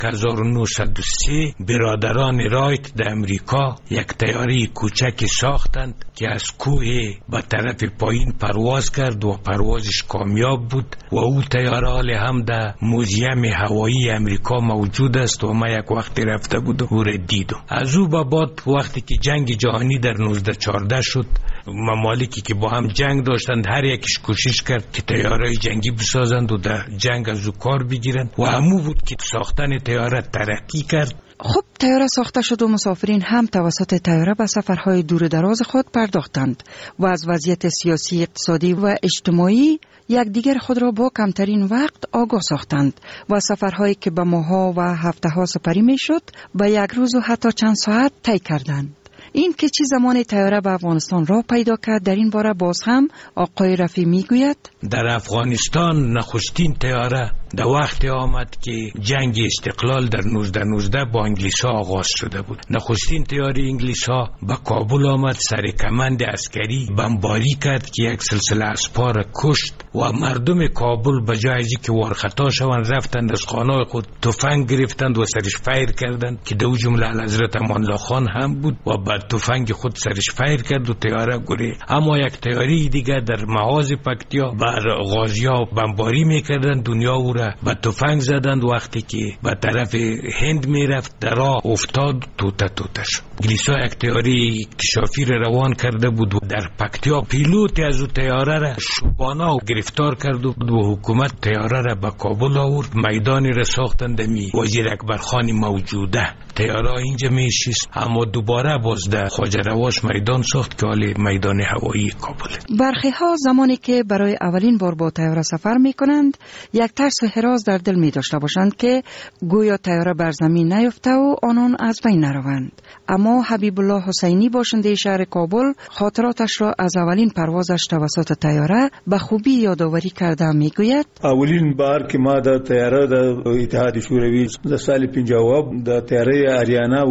1903 برادران رایت در امریکا یک طیاره کوچکی ساختند که از کوه به طرف پایین پرواز کرد و پروازش کامیاب بود و او طیاره حال هم در موزیم هوایی امریکا موجود است و ما یک وقتی رفته بودم او را دیدم. از او به بعد وقتی که جنگ جهانی در 1914 شد، ممالکی که با هم جنگ داشتند هر یکیش کوشش کرد که طیاره جنگی بسازند و در جنگ از او کار بگیرند و همو بود که ساختن طیاره ترقی کرد. خب طیاره ساخته شد و مسافرین هم توسط طیاره به سفرهای دور دراز خود پرداختند و از وضعیت سیاسی، اقتصادی و اجتماعی یکدیگر خود را با کمترین وقت آگاه ساختند و سفرهایی که به ماه‌ها و هفته‌ها سپری میشد به یک روز و حتی چند ساعت طی کردند. این که چی زمان طیاره به افغانستان را پیدا کرد، در این باره باز هم آقای رفیع میگوید در افغانستان نخستین طیاره در وقتی آمد که جنگ استقلال در 1919 با انگلیس ها آغاز شده بود. نخستین طیاره انگلیس ها به کابل آمد، سر کمند عسکری بمباری کرد که یک سلسله اسپا را کشت و مردم کابل به جای از اینکه وارخطا شوند رفتند از خانه خود تفنگ گرفتند و سرش فیر کردند که دو جمله حضرت امان الله خان هم بود و بعد تفنگ خود سرش فیر کرد و طیاره گره. اما یک طیاره دیگه در محاذ پکتیا بر غازی‌ها بمباری میکردند، دنیا او را با تفنگ زدند. وقتی که به طرف هند میرفت در راه افتاد، توته شد. انگلیس‌ها یک طیاره اکتشافی را روان کرده بود و در پکتیا پیلوت از او طیاره را شبانه گرفتار کرد و حکومت طیاره را به کابل آورد. میدانی را ساختند می وزیر اکبرخان موجوده. طیاره اینجا میشیست، اما دوباره باز در خواجه رواش میدان ساخت که حالی میدان هوایی کابل. برخی ها زمانی که برای اولین بار با طیاره سفر میکنند یک ترس و هراس در دل می داشته باشند که گویا طیاره بر زمین نیفته و آنان از بین نروند. اما حبیب الله حسینی باشنده شهر کابل خاطراتش را از اولین پروازش توسط طیاره به خوبی یادآوری کرده میگوید اولین بار که ما د طیاره د اتحاد شوروی د سال 50 د طیاره آریانا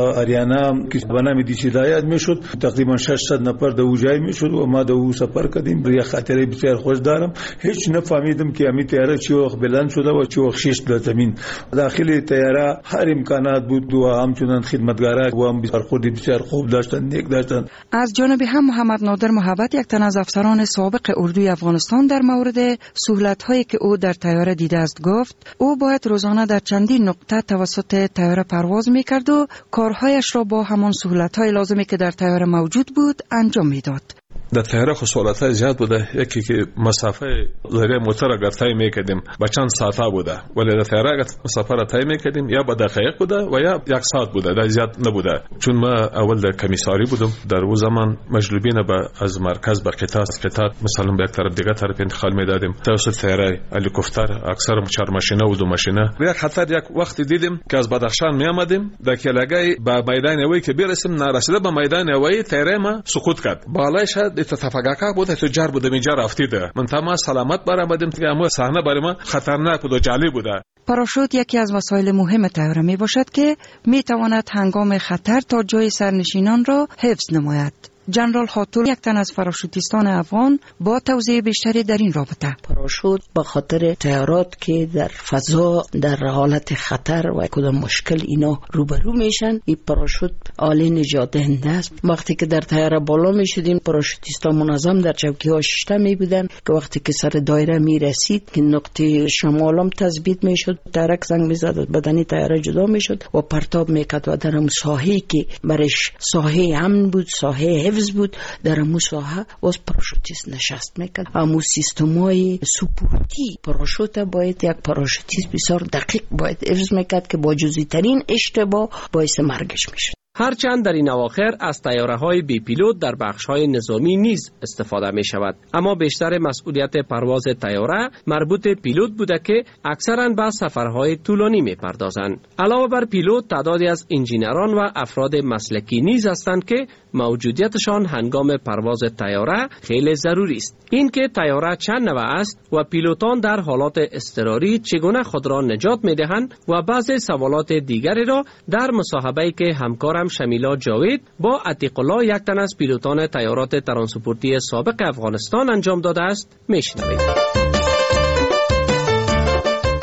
که به نام دیش هدایت میشد، تقریبا 600 نفر د اوجای میشد و ما د او سفر کردیم. یه خاطره بسیار خوش دارم. هیچ نفهمیدم که امی طیاره چی وقت بلند شده و چی وقت شش در زمین. داخل طیاره هر امکانات بود و همچنان خدمتگاران و هم برخوردی بسیار خوب داشتن، نیک داشتن. از جانب هم محمد نادر محبت، یک تن از افسران سابق اردوی افغانستان، در مورد سهولت‌هایی که او در طیاره دیده است گفت او باید روزانه در چندین نقطه توسط طیاره پرواز می‌کرد و کارهایش را با همان سهولت‌های لازمی که در طیاره موجود بود انجام می‌داد. در طیاره خصوصیت زیاد بوده. یکی که مسافه ذریعه موتور اگر طی می‌کردیم با چند ساعته بوده، ولی در طیاره اگر مسافه را طی می‌کردیم یا با دقایق بوده و یا یک ساعت بوده، در زیاد نبوده. چون ما اول در کمیساری بودم، در اون زمان مجلوبین از مرکز به قطار مثلا به یک طرف دیگه طرف انتقال می‌دادیم. توسط طیاره هلیکوپتر اکثر 4 ماشینه و 2 ماشینه. یک خطر یک وقت دیدیم که از بدخشان می‌آمدیم، در کلاگای به میدان هوایی که برسیم، نرسیده به میدان هوایی طیاره ما سقوط کرد. بالایش اتفاقا بود تجار بودم اینجا رفتیده. من تمام سلامت برآمدیم که اما صحنه برای ما خطرناک بود و جالب بوده. پاراشوت یکی از وسایل مهم طیاره می باشد که می تواند هنگام خطر تا جای سرنشینان را حفظ نماید. جنرال خاطور، یک تن از پاراشوتیستان افغان، با توضیح بیشتری در این رابطه. پاراشوت به خاطر طیارات که در فضا در حالت خطر و کدام مشکل اینا روبرو میشن، این پاراشوت آله نجات دهنده است. وقتی که در طیاره بالا میشدیم، پاراشوتیستا منظم در چوکی ها شیشته می بودن که وقتی که سر دایره می رسید که نقطه شمالم تثبیت میشد، ترک زنگ میزد، بدنی طیاره جدا میشد و پرتاب میکرد و در اون ساحه‌ای که برش ساحه امن بود، ساحه بود، در امو ساحه باز پاراشوتیست نشست میکرد. امو سیستمای سپورتی پاراشوت باید یک پاراشوتیست بسیار دقیق باید حفظ میکرد که با جزئی ترین اشتباه باعث مرگش میشد. هرچند در این اواخر از طیاره‌های بی پیلوت در بخش‌های نظامی نیز استفاده می‌شود، اما بیشتر مسئولیت پرواز طیاره مربوط پیلوت بوده که اکثراً به سفرهای طولانی می‌پردازند. علاوه بر پیلوت، تعدادی از انجینران و افراد مسلکی نیز هستند که موجودیتشان هنگام پرواز طیاره خیلی ضروری است. این که طیاره چند نوع است و پیلوتان در حالات اضطراری چگونه خود را نجات می‌دهند و بعضی سوالات دیگری را در مصاحبه‌ای که همکارم شمیلا جاوید با عتیق الله، یک تن از پیلوتان طیارات ترانسپورتی سابق افغانستان انجام داده است میشنوید. به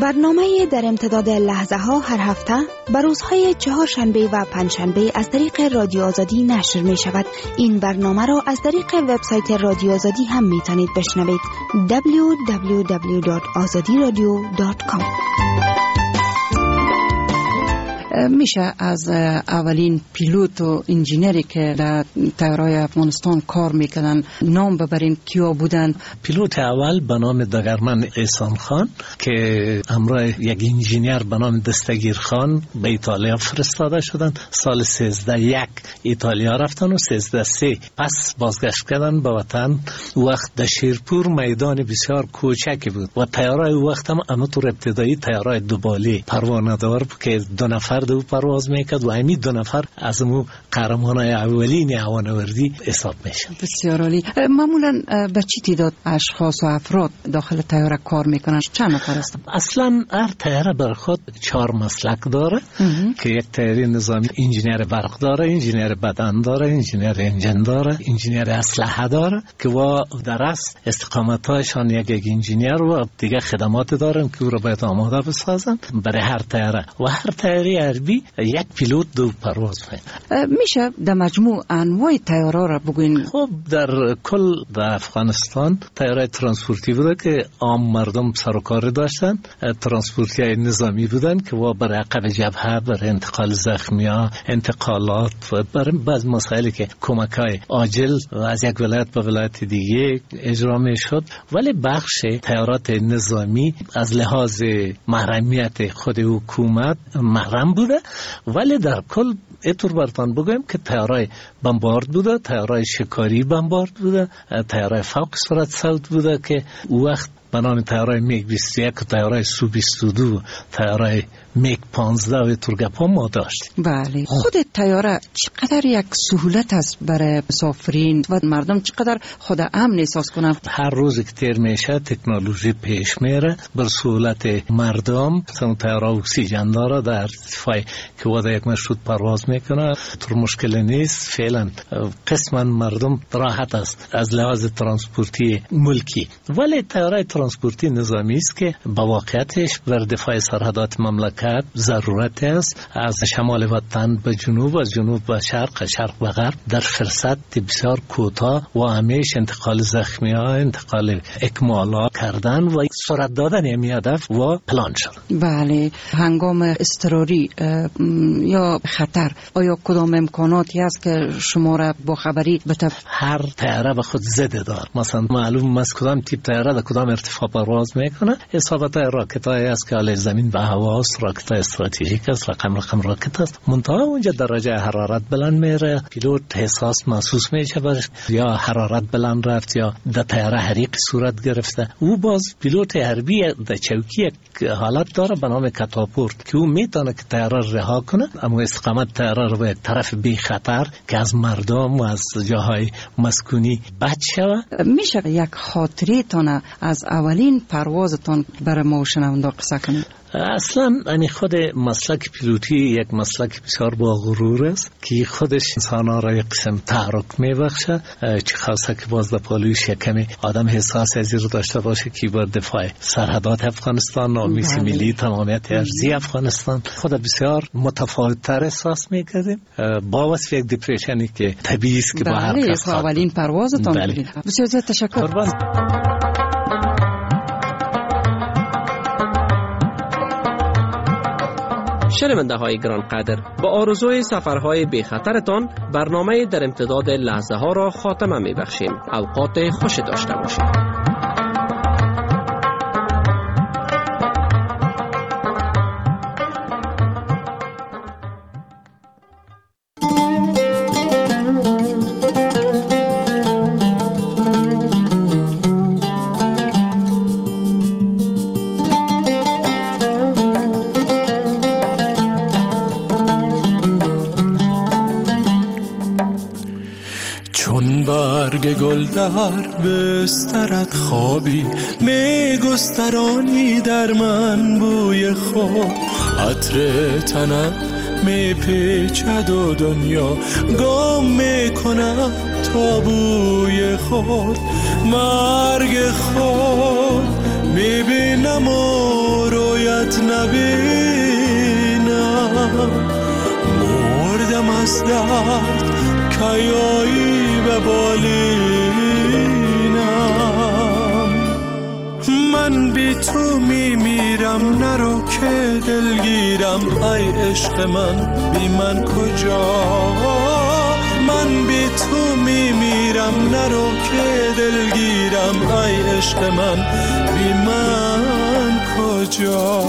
برنامه در امتداد لحظه ها هر هفته بر روزهای چهارشنبه و پنجشنبه از طریق رادیو آزادی نشر می شود. این برنامه را از طریق وبسایت رادیو آزادی هم می توانید بشنوید. www.azadiradio.com. میشه از اولین پیلوت و انجینری که در طیاره‌های افغانستان کار میکردن نام ببرین کیا بودن؟ پیلوت اول به نام دگرمن احسان خان که همراه یک انجینیر به نام دستگیر خان به ایتالیا فرستاده شدن. سال 1301 ایتالیا رفتن و 1303 پس بازگشت کردن به وطن. وقت در شیرپور میدان بسیار کوچکی بود و طیاره وقت هم همونطور ابتدایی طیاره دوباله پروانه دار که 2 نفر دو پرواز میکرد و همین 2 نفر از مو قهرمانای اولین هوانوردی حساب میشن. بسیار عالی. معمولا به چی تعداد اشخاص و افراد داخل طیاره کار میکنن؟ چند نفر هستن؟ اصلا هر طیاره بر خود 4 مسلک داره که یک طیاره نظامی انجینیر برق داره، انجینیر بدن داره، انجینیر انجن داره، انجینیر اسلحه داره که و در اصل استقامتاشان یک انجینیر و دیگه خدمات دارن که او را باید آماده بسازن برای هر طیاره و هر طیاره حربی یک پیلوت 2 پرواز میکنه. میشه در مجموع انواع طیاره را بگوین؟ خب در کل در افغانستان طیاره ترانسپورتی بوده که عام مردم سر و کار داشتن، ترانسپورتی نظامی بودن که و برای عقب جبهه برای انتقال زخمی‌ها، انتقالات و برای بعض مسائلی که کمک‌های عاجل از یک ولایت به ولایت دیگه اجرا میشد. ولی بخش طیارات نظامی از لحاظ محرمیت خود حکومت محرم بوده، ولی در کل اینطور براتون بگویم که طیاره‌های بمبارد بوده، طیاره‌های شکاری بمبارد بوده، طیاره‌های فوق سرعت صوت بوده که وقت به نام طیاره میگ 21 و طیاره سو 22 طیاره میگ 15 و تورگپا ما داشتیم. بله. خود طیاره چقدر یک سهولت است برای مسافرین و مردم چقدر خود امن احساس کنن؟ هر روز که تیر میشه تکنولوژی پیش میره بر سهولت مردم. مثلا طیاره اکسیژن داره در ارتفاع که واسه یک مشروط پرواز میکنه، طور مشکل نیست. فعلا قسما مردم راحت است از لحاظ ترانسپورتی ملکی. ولی طیاره ترانسپورتی نظامی است که با واقعیتش بر دفاع سرحدات مملکت ضرورت است. از شمال وطن به جنوب، از جنوب به شرق، شرق به غرب در فرصت بسیار کوتاه و همیشه انتقال زخمی‌ها، انتقال اکمالات کردن و سرعت دادن همین هدف و پلان شد. بله. هنگام اضطراری یا خطر آیا کدام امکاناتی هست که شما را با خبری بده؟ هر طیاره به خود ضد دار. مثلا معلوم است کدام تیپ طیاره در کدام ارتفاع پرواز میکنه. حسابات راکت‌های است که علیه زمین به هوا است، راکت استراتژیک است، رقم راکت است. منتها اونجا درجه حرارت بلند میره، پیلوت حساس محسوس میشه یا حرارت بلند رفت یا در طیاره حریق صورت گرفته. او باز پیلوت حربی در چوکی حالت داره به نام کاتاپورت که او میتونه که طیاره رها کنه، اما استقامت طیاره رو به طرف بی خطر که از مردم و از جاهای مسکونی بچ شود. میشه یک خاطره تان از اولین پروازتان برای ما شنونده قصه کنید؟ اصلا خود مسلک پیلوتی یک مسلک بسیار با غرور است که خودش انسان‌ها را یک قسم تحرک میبخشه، چه خاصه که باز در پالویش کمی آدم حساس ازی رو داشته باشه که با دفاع سرحدات افغانستان، نامیس ملی، تمامیت ارضی افغانستان خود بسیار متفاوت‌تر احساس میکردیم با وصف یک دیپریشنی که طبیعی است که با هر کس اولین پروازتان بود. بسیار زیاد تشکر. شنونده های گران قدر، با آرزوی سفرهای بی خطرتان برنامه در امتداد لحظه ها را خاتمه می بخشیم. اوقات خوش داشته باشید. گل در بسترت خوابی میگسترانی در من بوی خود، عطر تنت میپیچد و دنیا گم میکند تا بوی خود. مرگ خود میبینم و رویت رویت نبینم، مردم از درد کیایی به بالینم. من بی تو میمیرم، نرو که دلگیرم، ای عشق من بی من کجا. من بی تو میمیرم، نرو که دلگیرم، ای عشق من بی من کجا.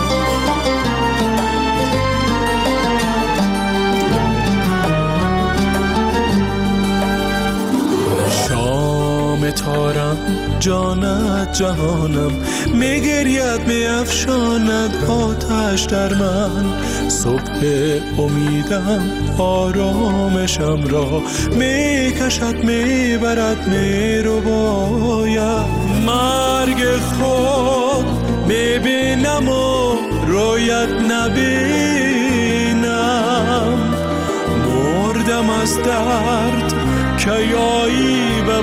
شام تارم جانت جهانم، میگرید میافشاند آتش در من. صبح امیدم آرامشم را میکشد میبرد میرو باید. مرگ خود میبینم و رویت نبینم، مردم از درد کیایی به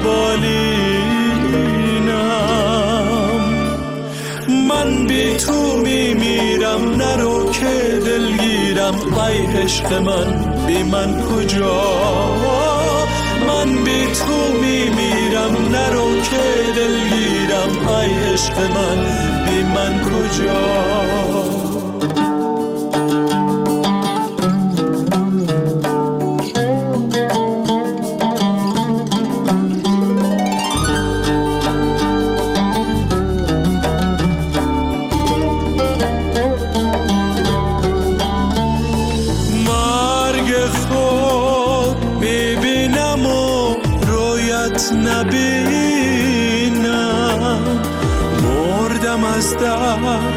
بالینم. من بی تو میمیرم، نرو که دلگیرم، ای عشق من بی من کجا. من بی تو میمیرم، نرو که دلگیرم، ای عشق من بی من کجا. نبینم، مردم از درد